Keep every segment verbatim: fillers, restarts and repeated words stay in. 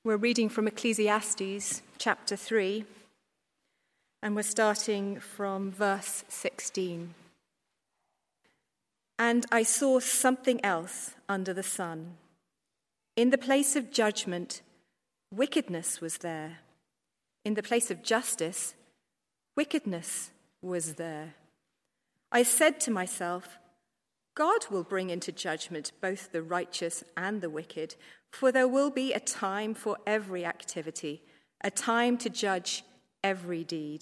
We're reading from Ecclesiastes chapter three, and we're starting from verse sixteen. And I saw something else under the sun. In the place of judgment, wickedness was there. In the place of justice, wickedness was there. I said to myself, God will bring into judgment both the righteous and the wicked, for there will be a time for every activity, a time to judge every deed.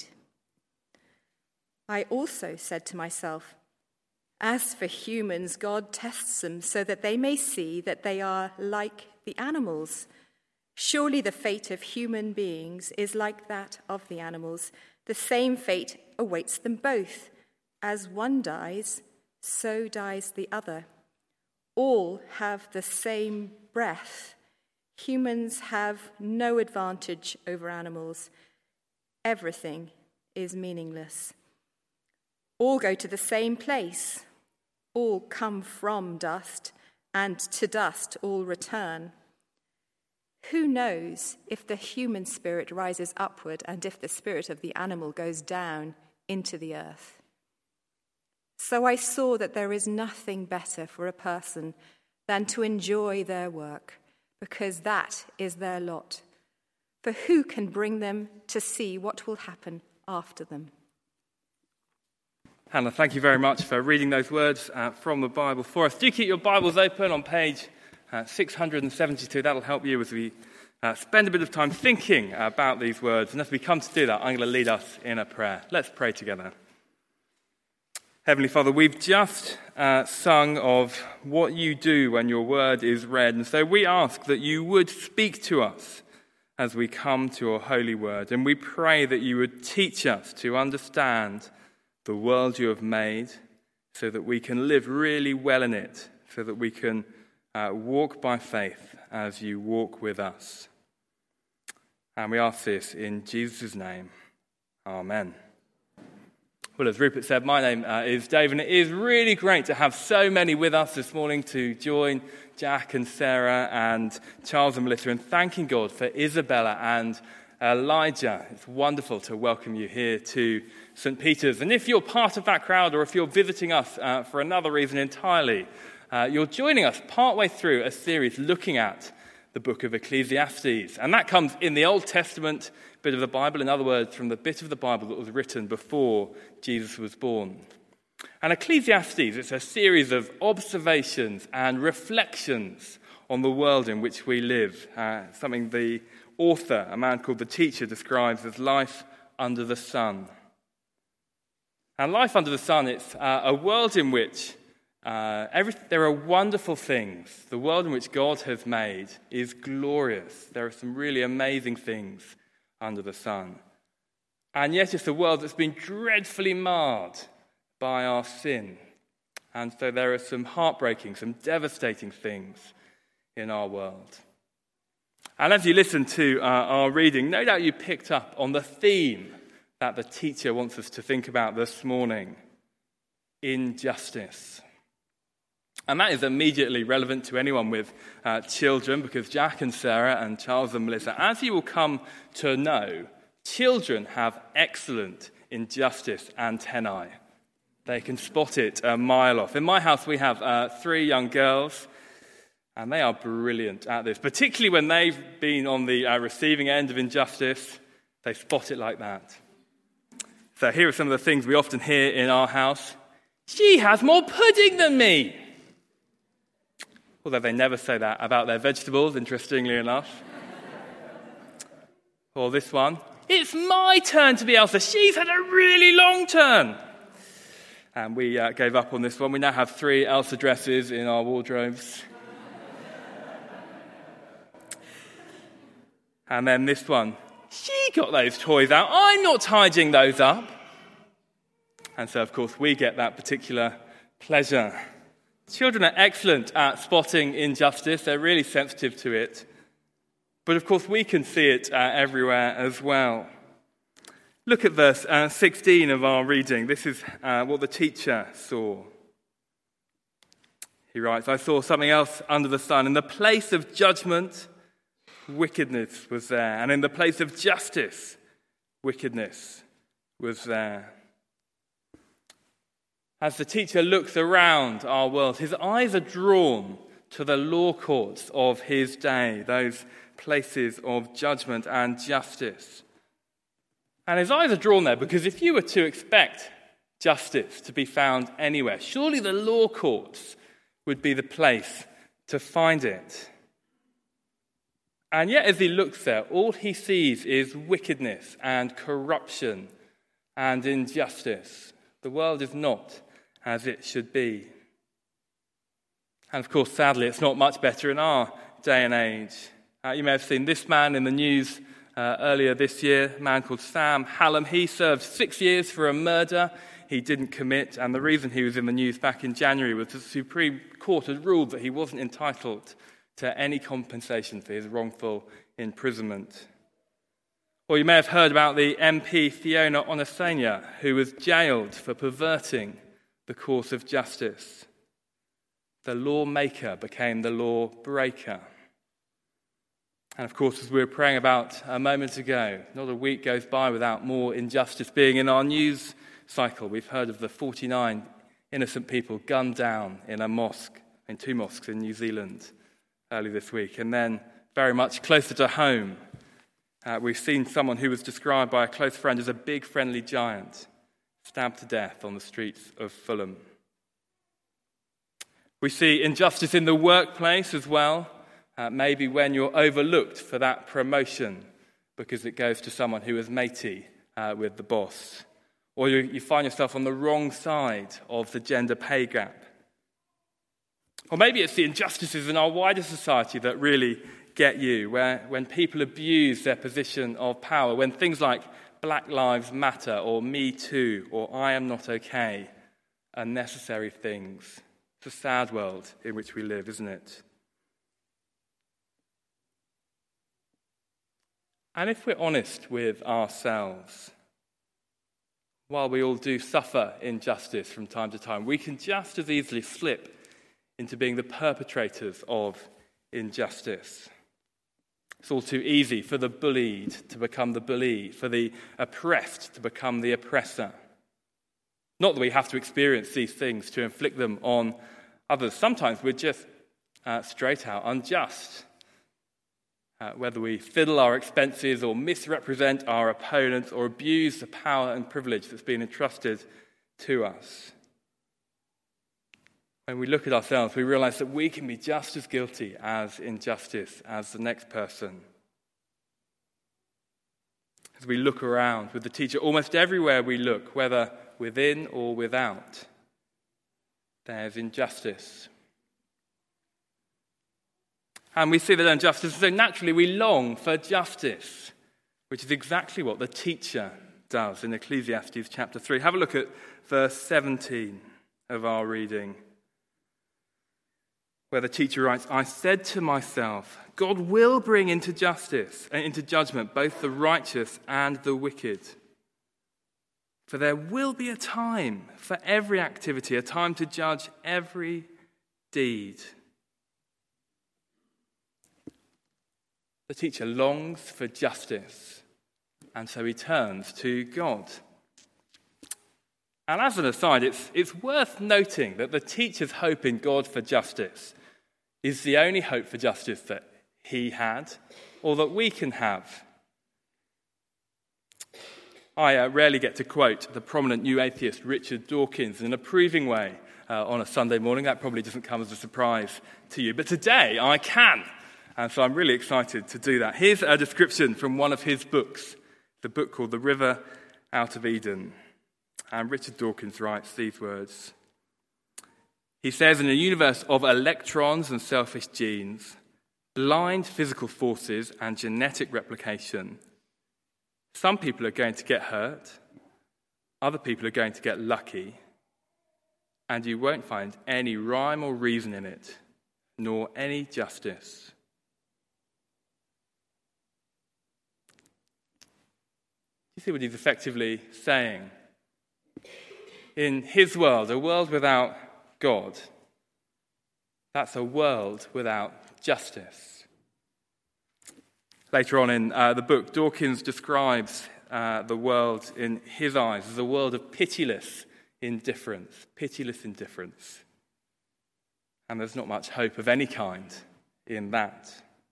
I also said to myself, as for humans, God tests them so that they may see that they are like the animals. Surely the fate of human beings is like that of the animals. The same fate awaits them both. As one dies, so dies the other. All have the same breath. Humans have no advantage over animals. Everything is meaningless. All go to the same place. All come from dust, and to dust all return. Who knows if the human spirit rises upward and if the spirit of the animal goes down into the earth? So I saw that there is nothing better for a person than to enjoy their work, because that is their lot. For who can bring them to see what will happen after them? Hannah, thank you very much for reading those words uh, from the Bible for us. Do keep your Bibles open on page uh, six hundred seventy-two. That'll help you as we uh, spend a bit of time thinking about these words. And as we come to do that, I'm going to lead us in a prayer. Let's pray together. Heavenly Father, we've just uh, sung of what you do when your word is read. And so we ask that you would speak to us as we come to your holy word. And we pray that you would teach us to understand the world you have made so that we can live really well in it, so that we can uh, walk by faith as you walk with us. And we ask this in Jesus' name. Amen. Well, as Rupert said, my name uh, is Dave, and it is really great to have so many with us this morning to join Jack and Sarah and Charles and Melissa in thanking God for Isabella and Elijah. It's wonderful to welcome you here to Saint Peter's. And if you're part of that crowd, or if you're visiting us uh, for another reason entirely, uh, you're joining us partway through a series looking at the book of Ecclesiastes. And that comes in the Old Testament bit of the Bible, in other words, from the bit of the Bible that was written before Jesus was born. And Ecclesiastes, it's a series of observations and reflections on the world in which we live, uh, something the author, a man called the Teacher, describes as life under the sun. And life under the sun, it's uh, a world in which uh, every, there are wonderful things. The world in which God has made is glorious. There are some really amazing things under the sun. And yet it's a world that's been dreadfully marred by our sin. And so there are some heartbreaking, some devastating things in our world. And as you listen to uh, our reading, no doubt you picked up on the theme that the teacher wants us to think about this morning: injustice. And that is immediately relevant to anyone with uh, children, because Jack and Sarah and Charles and Melissa, as you will come to know, children have excellent injustice antennae. They can spot it a mile off. In my house, we have uh, three young girls, and they are brilliant at this, particularly when they've been on the uh, receiving end of injustice. They spot it like that. So here are some of the things we often hear in our house. She has more pudding than me. Although they never say that about their vegetables, interestingly enough. Or this one. It's my turn to be Elsa. She's had a really long turn. And we uh, gave up on this one. We now have three Elsa dresses in our wardrobes. And then this one. She got those toys out. I'm not tidying those up. And so, of course, we get that particular pleasure. Children are excellent at spotting injustice. They're really sensitive to it. But, of course, we can see it uh, everywhere as well. Look at verse uh, sixteen of our reading. This is uh, what the teacher saw. He writes, I saw something else under the sun. In the place of judgment, wickedness was there. And in the place of justice, wickedness was there. As the teacher looks around our world, his eyes are drawn to the law courts of his day, those places of judgment and justice. And his eyes are drawn there because if you were to expect justice to be found anywhere, surely the law courts would be the place to find it. And yet as he looks there, all he sees is wickedness and corruption and injustice. The world is not as it should be. And of course, sadly, it's not much better in our day and age. Uh, you may have seen this man in the news uh, earlier this year, a man called Sam Hallam. He served six years for a murder he didn't commit, and the reason he was in the news back in January was the Supreme Court had ruled that he wasn't entitled to any compensation for his wrongful imprisonment. Or you may have heard about the M P Fiona Onasanya, who was jailed for perverting the course of justice. The lawmaker became the law breaker. And of course, as we were praying about a moment ago, not a week goes by without more injustice being in our news cycle. We've heard of the forty-nine innocent people gunned down in a mosque, in two mosques in New Zealand early this week. And then very much closer to home, uh, we've seen someone who was described by a close friend as a big friendly giant, stabbed to death on the streets of Fulham. We see injustice in the workplace as well. Uh, maybe when you're overlooked for that promotion because it goes to someone who is matey uh, with the boss. Or you, you find yourself on the wrong side of the gender pay gap. Or maybe it's the injustices in our wider society that really get you, where when people abuse their position of power, when things like Black Lives Matter or Me Too or I Am Not Okay are necessary things. It's a sad world in which we live, isn't it? And if we're honest with ourselves, while we all do suffer injustice from time to time, we can just as easily slip into being the perpetrators of injustice. It's all too easy for the bullied to become the bully, for the oppressed to become the oppressor. Not that we have to experience these things to inflict them on others. Sometimes we're just uh, straight out unjust. Uh, whether we fiddle our expenses or misrepresent our opponents or abuse the power and privilege that's been entrusted to us. When we look at ourselves, we realize that we can be just as guilty as injustice as the next person. As we look around with the teacher, almost everywhere we look, whether within or without, there's injustice. And we see that injustice, so naturally we long for justice, which is exactly what the teacher does in Ecclesiastes chapter three. Have a look at verse seventeen of our reading, where the teacher writes, I said to myself, God will bring into justice and into judgment both the righteous and the wicked. For there will be a time for every activity, a time to judge every deed. The teacher longs for justice, and so he turns to God. And as an aside, it's, it's worth noting that the teacher's hope in God for justice is the only hope for justice that he had, or that we can have. I uh, rarely get to quote the prominent new atheist Richard Dawkins in an approving way uh, on a Sunday morning. That probably doesn't come as a surprise to you. But today I can. And so I'm really excited to do that. Here's a description from one of his books, the book called The River Out of Eden. And Richard Dawkins writes these words. He says, in a universe of electrons and selfish genes, blind physical forces and genetic replication, some people are going to get hurt, other people are going to get lucky, and you won't find any rhyme or reason in it, nor any justice. You see what he's effectively saying? In his world, a world without God, that's a world without justice. Later on in uh, the book, Dawkins describes uh, the world in his eyes as a world of pitiless indifference. Pitiless indifference. And there's not much hope of any kind in that.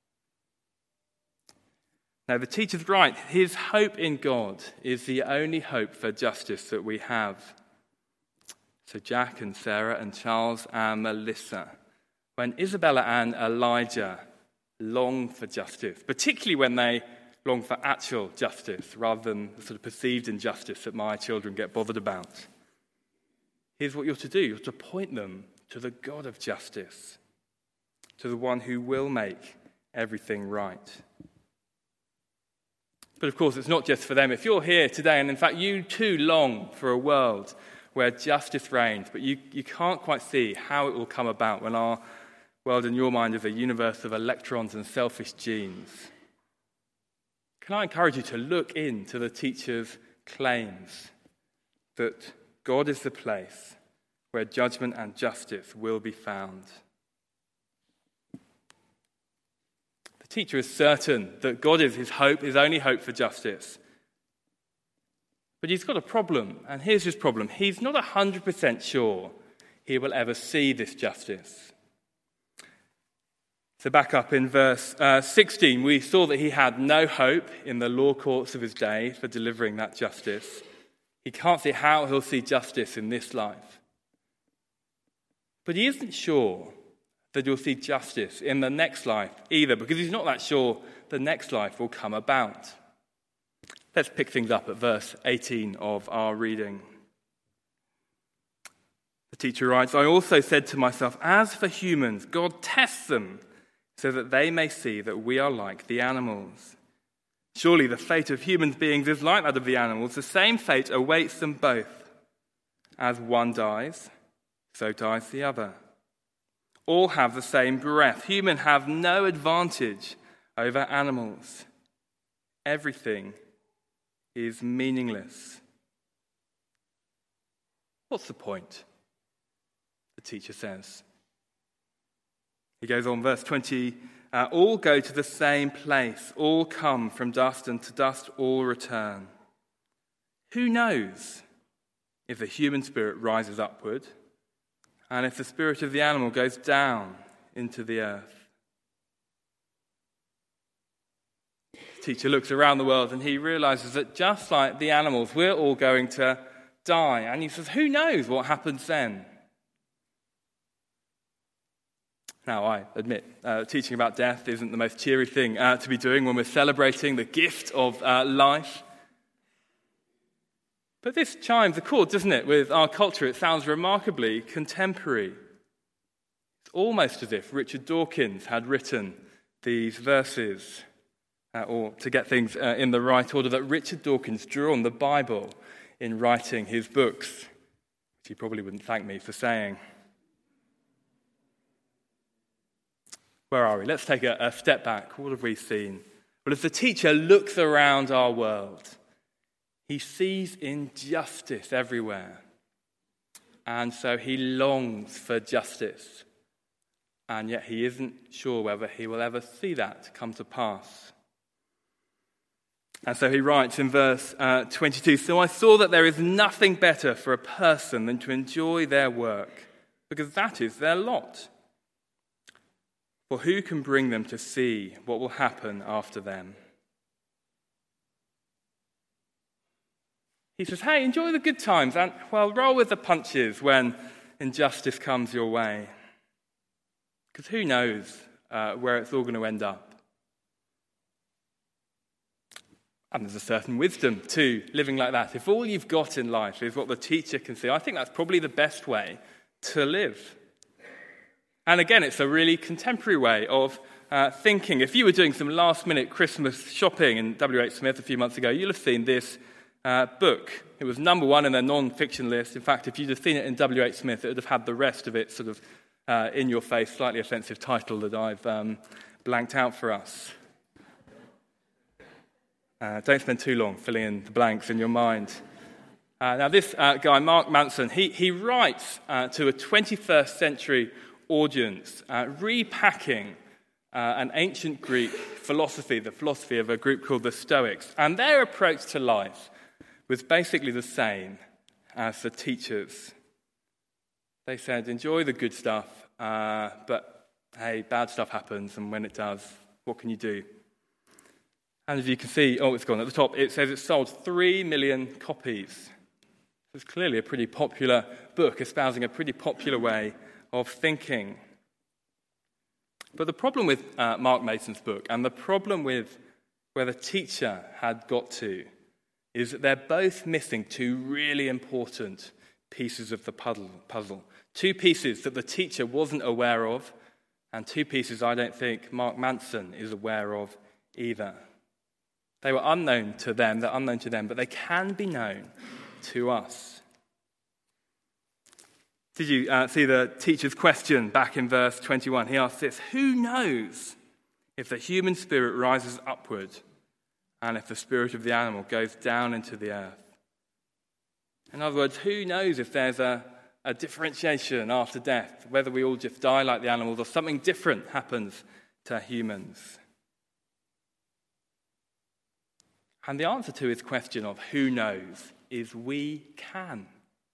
Now, the teacher's right. His hope in God is the only hope for justice that we have. So Jack and Sarah and Charles and Melissa, when Isabella and Elijah long for justice, particularly when they long for actual justice rather than the sort of perceived injustice that my children get bothered about, here's what you're to do. You're to point them to the God of justice, to the one who will make everything right. But of course, it's not just for them. If you're here today, and in fact you too long for a world where justice reigns, but you, you can't quite see how it will come about when our world in your mind is a universe of electrons and selfish genes, can I encourage you to look into the teacher's claims that God is the place where judgment and justice will be found. The teacher is certain that God is his hope, his only hope for justice. But he's got a problem, and here's his problem. He's not one hundred percent sure he will ever see this justice. So back up in verse uh, sixteen, we saw that he had no hope in the law courts of his day for delivering that justice. He can't see how he'll see justice in this life. But he isn't sure that he'll see justice in the next life either, because he's not that sure the next life will come about. Let's pick things up at verse eighteen of our reading. The teacher writes, "I also said to myself, as for humans, God tests them so that they may see that we are like the animals. Surely the fate of human beings is like that of the animals. The same fate awaits them both. As one dies, so dies the other. All have the same breath. Humans have no advantage over animals. Everything is meaningless." What's the point? The teacher says. He goes on, verse twenty, uh, all go to the same place, all come from dust, and to dust all return. Who knows if the human spirit rises upward, and if the spirit of the animal goes down into the earth? The teacher looks around the world and he realizes that just like the animals, we're all going to die. And he says, who knows what happens then? Now, I admit, uh, teaching about death isn't the most cheery thing uh, to be doing when we're celebrating the gift of uh, life. But this chimes a chord, doesn't it, with our culture? It sounds remarkably contemporary. It's almost as if Richard Dawkins had written these verses, uh, or to get things uh, in the right order, that Richard Dawkins drew on the Bible in writing his books, which he probably wouldn't thank me for saying. Where are we? Let's take a, a step back. What have we seen? Well, as the teacher looks around our world, he sees injustice everywhere. And so he longs for justice. And yet he isn't sure whether he will ever see that come to pass. And so he writes in verse uh, twenty-two, "So I saw that there is nothing better for a person than to enjoy their work, because that is their lot. For who can bring them to see what will happen after them?" He says, hey, enjoy the good times and, well, roll with the punches when injustice comes your way. Because who knows uh, where it's all going to end up. And there's a certain wisdom to living like that. If all you've got in life is what the teacher can see, I think that's probably the best way to live. And again, it's a really contemporary way of uh, thinking. If you were doing some last-minute Christmas shopping in W H Smith a few months ago, you'll have seen this uh, book. It was number one in their non-fiction list. In fact, if you'd have seen it in W H Smith, it would have had the rest of it sort of uh, in-your-face, slightly offensive title that I've um, blanked out for us. Uh, don't spend too long filling in the blanks in your mind. Uh, now, this uh, guy, Mark Manson, he, he writes uh, to a twenty-first century audience, uh, repacking uh, an ancient Greek philosophy, the philosophy of a group called the Stoics. And their approach to life was basically the same as the teachers. They said, enjoy the good stuff, uh, but hey, bad stuff happens, and when it does, what can you do? And as you can see, oh, it's gone at the top, it says it sold three million copies. It's clearly a pretty popular book, espousing a pretty popular way of thinking. But the problem with uh, Mark Mason's book, and the problem with where the teacher had got to, is that they're both missing two really important pieces of the puzzle. Two pieces that the teacher wasn't aware of, and two pieces I don't think Mark Manson is aware of either. They were unknown to them, they're unknown to them, but they can be known to us. Did you uh, see the teacher's question back in verse twenty-one? He asked this, who knows if the human spirit rises upward and if the spirit of the animal goes down into the earth? In other words, who knows if there's a, a differentiation after death, whether we all just die like the animals or something different happens to humans? And the answer to his question of who knows is we can.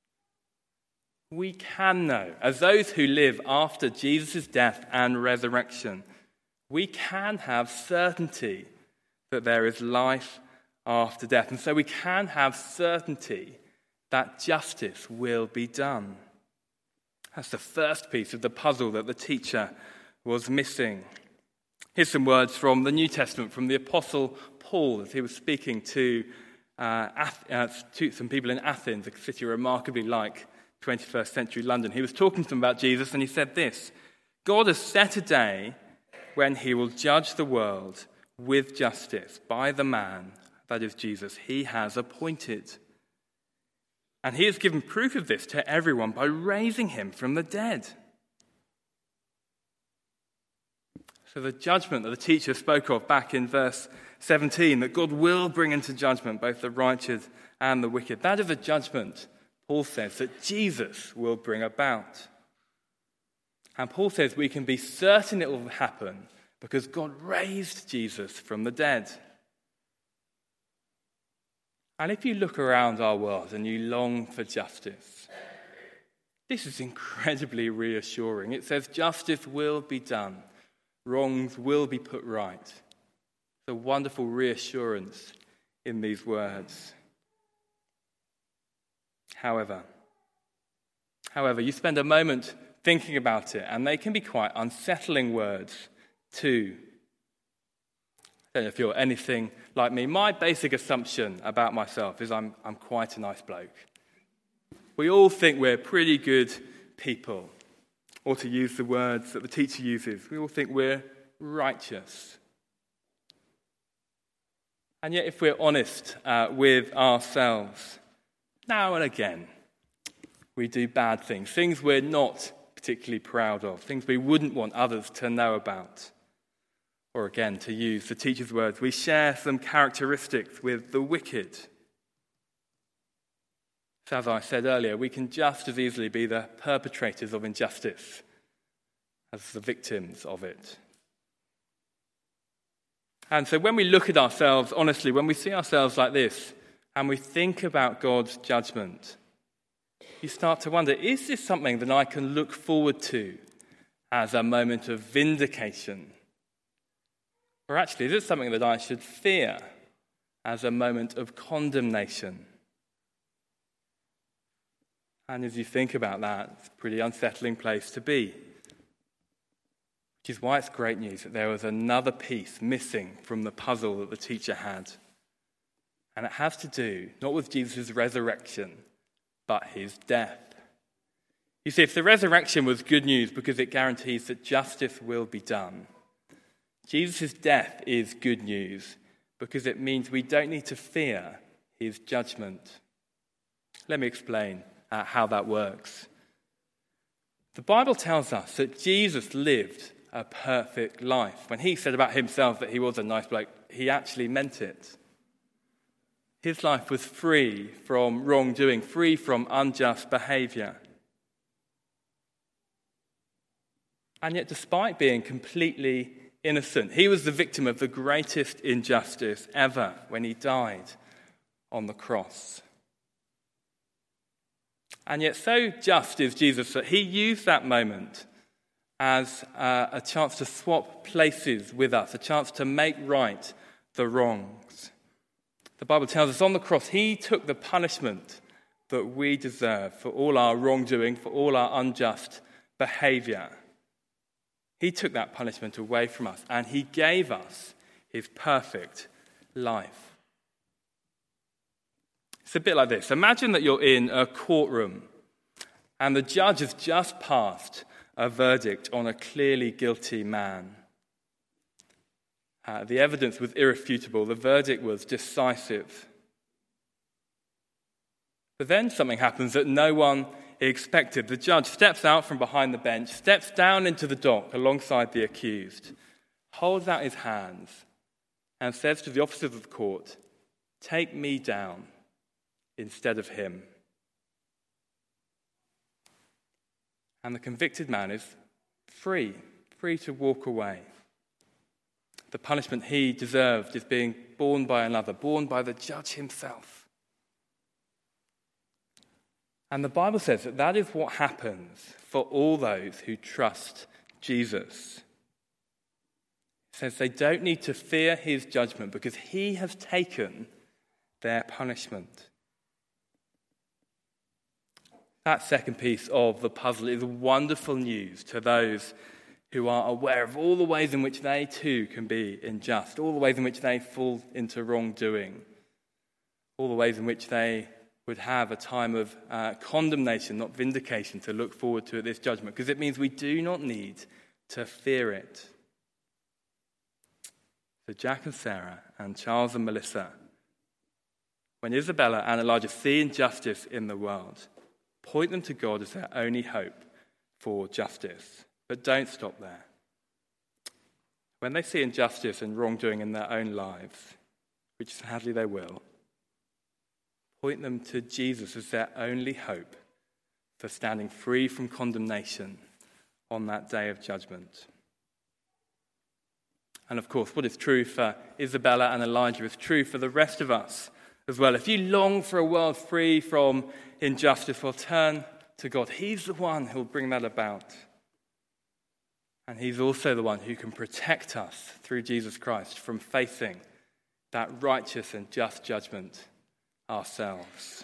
We can know, as those who live after Jesus' death and resurrection, we can have certainty that there is life after death. And so we can have certainty that justice will be done. That's the first piece of the puzzle that the teacher was missing. Here's some words from the New Testament, from the Apostle Paul, as he was speaking to, uh, Ath- uh, to some people in Athens, a city remarkably like twenty-first century London. He was talking to them about Jesus, and he said this, God has set a day when he will judge the world with justice by the man, that is Jesus, he has appointed. And he has given proof of this to everyone by raising him from the dead. So the judgment that the teacher spoke of back in verse seventeen, that God will bring into judgment both the righteous and the wicked, that is a judgment, Paul says, that Jesus will bring about. And Paul says we can be certain it will happen because God raised Jesus from the dead. And if you look around our world and you long for justice, this is incredibly reassuring. It says justice will be done. Wrongs will be put right. It's a wonderful reassurance in these words. However, however, you spend a moment thinking about it, and they can be quite unsettling words too. I don't know if you're anything like me. My basic assumption about myself is I'm, I'm quite a nice bloke. We all think we're pretty good people. Or to use the words that the teacher uses, we all think we're righteous. And yet, if we're honest uh, with ourselves, now and again, we do bad things, things we're not particularly proud of, things we wouldn't want others to know about. Or again, to use the teacher's words, we share some characteristics with the wicked. So as I said earlier, we can just as easily be the perpetrators of injustice as the victims of it. And so when we look at ourselves, honestly, when we see ourselves like this, and we think about God's judgment, you start to wonder, is this something that I can look forward to as a moment of vindication? Or actually, is it something that I should fear as a moment of condemnation? And as you think about that, it's a pretty unsettling place to be. Which is why it's great news that there was another piece missing from the puzzle that the teacher had. And it has to do not with Jesus' resurrection, but his death. You see, if the resurrection was good news because it guarantees that justice will be done, Jesus' death is good news because it means we don't need to fear his judgment. Let me explain uh, how that works. The Bible tells us that Jesus lived a perfect life. When he said about himself that he was a nice bloke, he actually meant it. His life was free from wrongdoing, free from unjust behaviour. And yet, despite being completely innocent. He was the victim of the greatest injustice ever when he died on the cross. And yet so just is Jesus that he used that moment as uh, a chance to swap places with us, a chance to make right the wrongs. The Bible tells us on the cross he took the punishment that we deserve for all our wrongdoing, for all our unjust behaviour. He took that punishment away from us and he gave us his perfect life. It's a bit like this. Imagine that you're in a courtroom and the judge has just passed a verdict on a clearly guilty man. Uh, the evidence was irrefutable. The verdict was decisive. But then something happens that no one expected. The judge steps out from behind the bench, steps down into the dock alongside the accused, holds out his hands and says to the officers of the court, "Take me down instead of him." And the convicted man is free, free to walk away. The punishment he deserved is being borne by another, borne by the judge himself. And the Bible says that that is what happens for all those who trust Jesus. It says they don't need to fear his judgment because he has taken their punishment. That second piece of the puzzle is wonderful news to those who are aware of all the ways in which they too can be unjust, all the ways in which they fall into wrongdoing, all the ways in which they would have a time of uh, condemnation, not vindication, to look forward to at this judgment, because it means we do not need to fear it. So Jack and Sarah and Charles and Melissa, when Isabella and Elijah see injustice in the world, point them to God as their only hope for justice. But don't stop there. When they see injustice and wrongdoing in their own lives, which sadly they will, point them to Jesus as their only hope for standing free from condemnation on that day of judgment. And of course, what is true for Isabella and Elijah is true for the rest of us as well. If you long for a world free from injustice, well, turn to God. He's the one who will bring that about. And he's also the one who can protect us through Jesus Christ from facing that righteous and just judgment ourselves.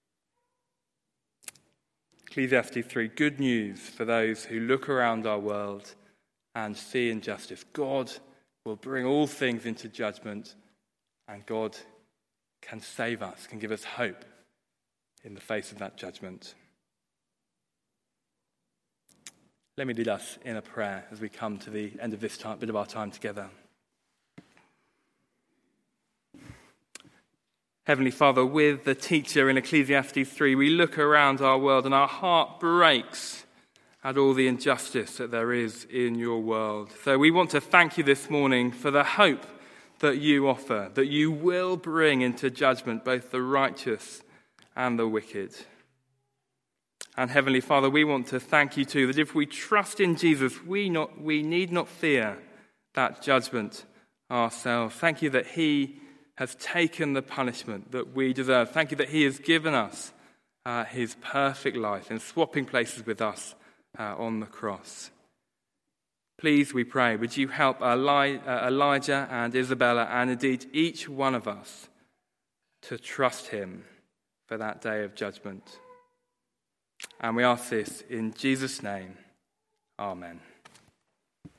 Ecclesiastes three, good news for those who look around our world and see injustice. God will bring all things into judgment, and God can save us, can give us hope in the face of that judgment. Let me lead us in a prayer as we come to the end of this time, bit of our time together. Heavenly Father, with the teacher in Ecclesiastes three, we look around our world and our heart breaks at all the injustice that there is in your world. So we want to thank you this morning for the hope that you offer, that you will bring into judgment both the righteous and the wicked. And Heavenly Father, we want to thank you too, that if we trust in Jesus, we not we need not fear that judgment ourselves. Thank you that he has taken the punishment that we deserve. Thank you that he has given us uh, his perfect life in swapping places with us uh, on the cross. Please, we pray, would you help Eli- uh, Elijah and Isabella, and indeed each one of us, to trust him for that day of judgment. And we ask this in Jesus' name. Amen.